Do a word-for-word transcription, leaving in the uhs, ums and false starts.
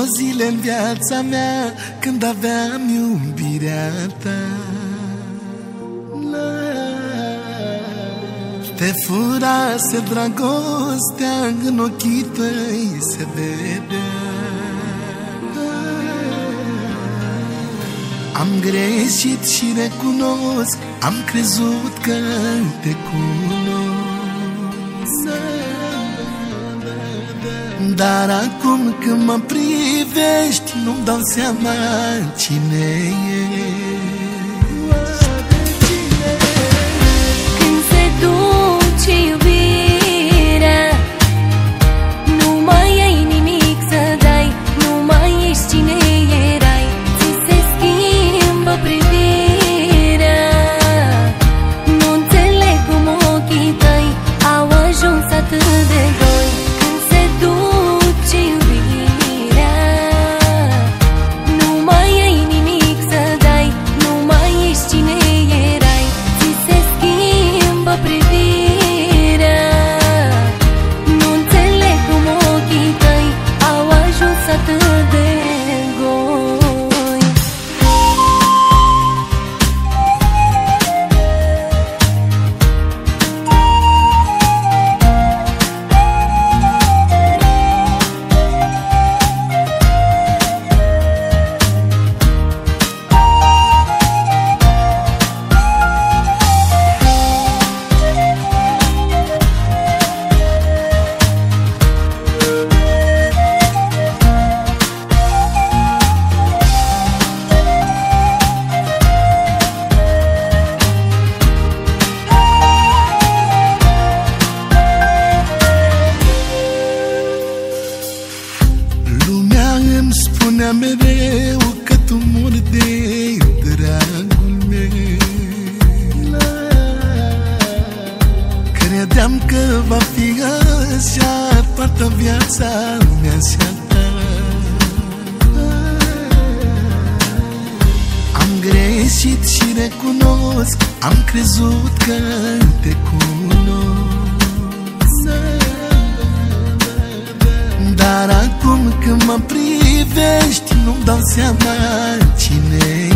două zile în viața mea când aveam iubirea ta. Te furase dragostea, în ochii tăi se vedea. Am greșit și recunosc, am crezut că te cunosc. Dar acum când mă privești, nu-mi dau seama cine ești. Când se duce iubirea, nu mai ai nimic să dai, nu mai ești cine erai. Ți se schimbă privirea, nu înțeleg cum ochii tăi au ajuns atât de goi. Când se duce iubirea, nu mai ai nimic să dai, nu mai ești cine erai. Ți se schimbă privirea, nu înțeleg cum ochii tăi au ajuns atât de goi. Spunea mereu că tu mori de dragul meu. Credeam că va fi așa toată viața mea și a ta. Am greșit și recunosc, am crezut că te cunosc. Dar acum când mă privești, nu-mi dau seama cine